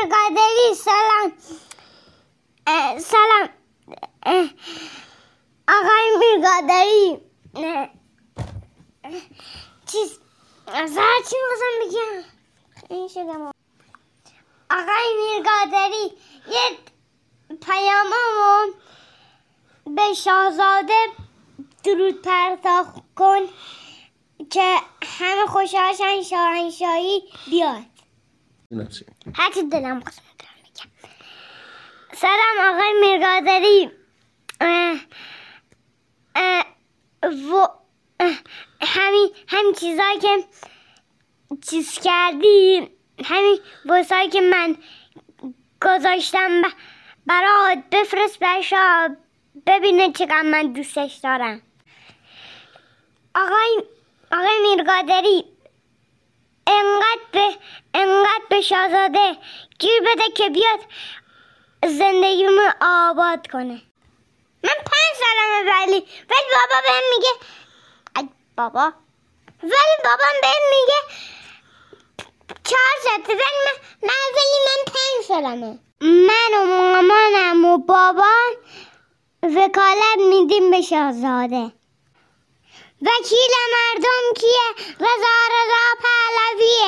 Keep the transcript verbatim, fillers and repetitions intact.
میرقادری سلام. سلام آقای میرقادری. چیز از هر چی میخواستم بگم این شدم. آقای میرقادری یه پیاممون به شاهزاده درود پرتاب کن که همه خوشحالشن شاهنشاهی بیاد. هرچی دلم خواست میگم. سلام آقای میرقادری. و همین همین چیزایی که چیز کردی، همین واسایی که من گذاشتم برات بفرست برای شاه ببینه چقدر من دوستش دارم. آقای آقای میرقادری انقدر به انقدر به شاهزاده گیر بده که بیاد زندگیمو آباد کنه. من پنج سالمه ولی ولی بابا بهم میگه ای بابا ولی بابام بهم میگه چهار ساعته ولی من من ولی من پنج سالمه. من و مامانم و بابام وکالت میدیم به شاهزاده. وکیل مردم کیه؟ رضا رضا پهلویه.